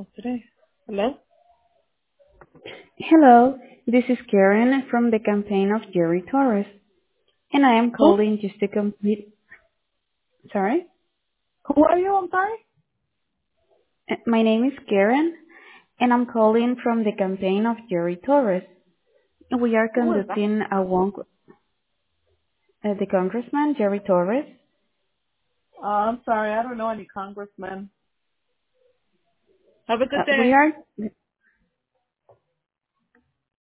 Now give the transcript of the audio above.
Today. Hello? Hello, this is Karen from the campaign of Jerry Torres, and I am Who? calling just to complete. Sorry, Who are you? I'm sorry? My name is Karen, and I'm calling from the campaign of Jerry Torres. We are Who is that? conducting the Congressman Jerry Torres. I'm sorry. I don't know any congressmen. Have a good We day. are